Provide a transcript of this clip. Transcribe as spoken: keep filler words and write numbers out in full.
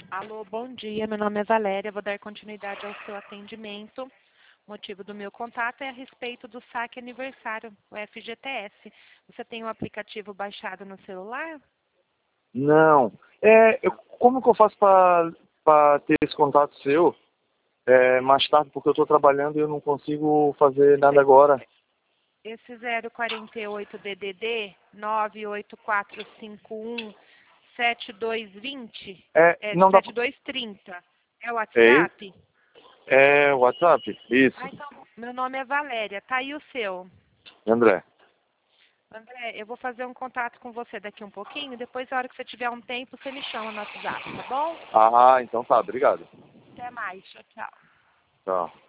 Alô, bom dia. Meu nome é Valéria. Vou dar continuidade ao seu atendimento. O motivo do meu contato é a respeito do saque aniversário, o F G T S. Você tem o aplicativo baixado no celular? Não. É, eu, como que eu faço para ter esse contato seu é, mais tarde, porque eu estou trabalhando e eu não consigo fazer nada agora. Esse zero quarenta e oito D D D nove oito quatro cinco um sete dois dois zero É, é não dá. sete dois três zero. É o É, WhatsApp? é WhatsApp? Isso. Ah, então, meu nome é Valéria. Tá aí o seu. André. André, eu vou fazer um contato com você daqui um pouquinho. Depois, na hora que você tiver um tempo, você me chama no WhatsApp, tá bom? Ah, então tá. Obrigado. Até mais. Tchau, tchau. Tchau.